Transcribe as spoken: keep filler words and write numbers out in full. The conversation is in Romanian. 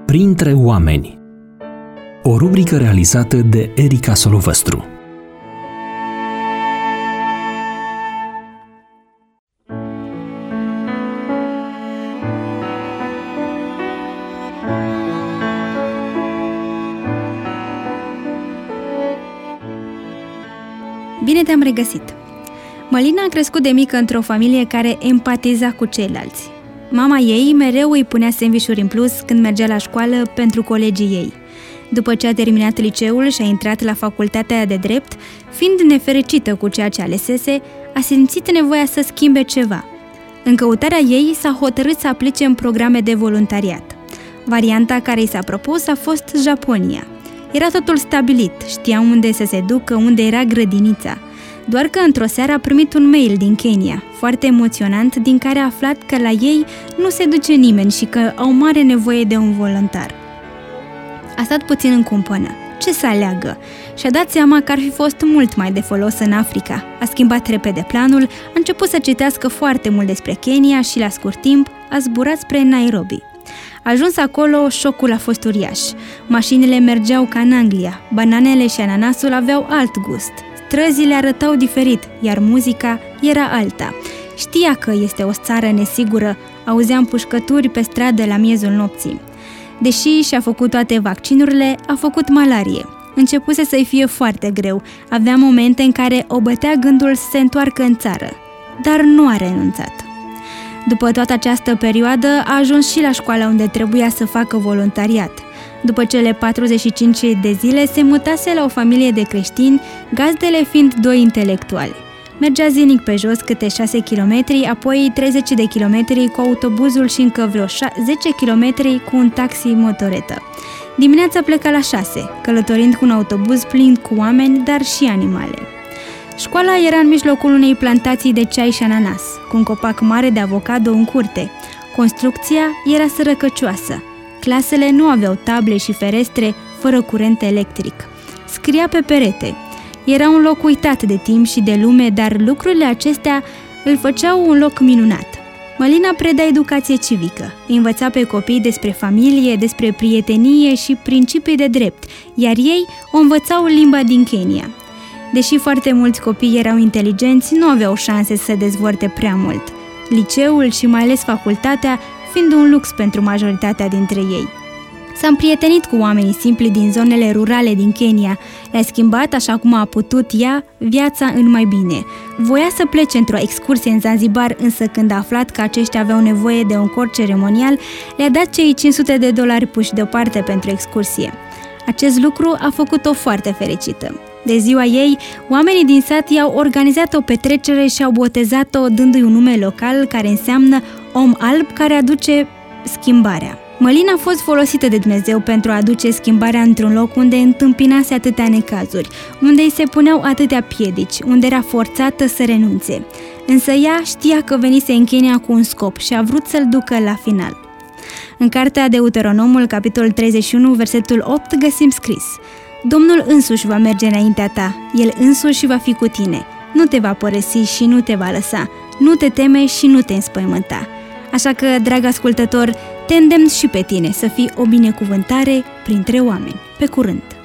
Printre oameni. O rubrică realizată de Erica Solovăstru. Bine te-am regăsit! Mălina a crescut de mică într-o familie care empatiza cu ceilalți. Mama ei mereu îi punea sandvișuri în plus când mergea la școală pentru colegii ei. După ce a terminat liceul și a intrat la facultatea de drept, fiind nefericită cu ceea ce alesese, a simțit nevoia să schimbe ceva. În căutarea ei s-a hotărât să aplice în programe de voluntariat. Varianta care i s-a propus a fost Japonia. Era totul stabilit, știa unde să se ducă, unde era grădinița. Doar că într-o seară a primit un mail din Kenya, foarte emoționant, din care a aflat că la ei nu se duce nimeni și că au mare nevoie de un voluntar. A stat puțin în cumpănă. Ce să aleagă? Și-a dat seama că ar fi fost mult mai de folos în Africa. A schimbat repede planul, a început să citească foarte mult despre Kenya și, la scurt timp, a zburat spre Nairobi. Ajuns acolo, șocul a fost uriaș. Mașinile mergeau ca în Anglia, bananele și ananasul aveau alt gust. Străzile arătau diferit, iar muzica era alta. Știa că este o țară nesigură, auzea împușcături pe stradă la miezul nopții. Deși și-a făcut toate vaccinurile, a făcut malarie. Începuse să-i fie foarte greu, avea momente în care o bătea gândul să se întoarcă în țară, dar nu a renunțat. După toată această perioadă, a ajuns și la școala unde trebuia să facă voluntariat. După cele patruzeci și cinci de zile, se mutase la o familie de creștini, gazdele fiind doi intelectuali. Mergea zilnic pe jos câte șase kilometri, apoi treizeci de kilometri cu autobuzul și încă vreo zece kilometri cu un taxi motoretă. Dimineața pleca la șase, călătorind cu un autobuz plin cu oameni, dar și animale. Școala era în mijlocul unei plantații de ceai și ananas, cu un copac mare de avocado în curte. Construcția era sărăcăcioasă. Clasele nu aveau table și ferestre, fără curent electric. Scria pe perete. Era un loc uitat de timp și de lume, dar lucrurile acestea îl făceau un loc minunat. Mălina preda educație civică, învăța pe copii despre familie, despre prietenie și principii de drept, iar ei o învățau limba din Kenya. Deși foarte mulți copii erau inteligenți, nu aveau șanse să se dezvolte prea mult. Liceul și mai ales facultatea fiind un lux pentru majoritatea dintre ei. S-a împrietenit cu oamenii simpli din zonele rurale din Kenya, le-a schimbat, așa cum a putut ea, viața în mai bine. Voia să plece într-o excursie în Zanzibar, însă când a aflat că aceștia aveau nevoie de un cort ceremonial, le-a dat cei cinci sute de dolari puși deoparte pentru excursie. Acest lucru a făcut-o foarte fericită. De ziua ei, oamenii din sat i-au organizat o petrecere și au botezat-o dându-i un nume local care înseamnă om alb care aduce schimbarea. Mălina a fost folosită de Dumnezeu pentru a aduce schimbarea într-un loc unde întâmpinase atâtea necazuri, unde îi se puneau atâtea piedici, unde era forțată să renunțe. Însă ea știa că venise în Kenya cu un scop și a vrut să-l ducă la final. În cartea Deuteronomul, capitolul treizeci și unu, versetul opt, găsim scris: Domnul însuși va merge înaintea ta, El însuși va fi cu tine, nu te va părăsi și nu te va lăsa, nu te teme și nu te înspăimânta. Așa că, drag ascultător, te îndemn și pe tine să fii o binecuvântare printre oameni. Pe curând!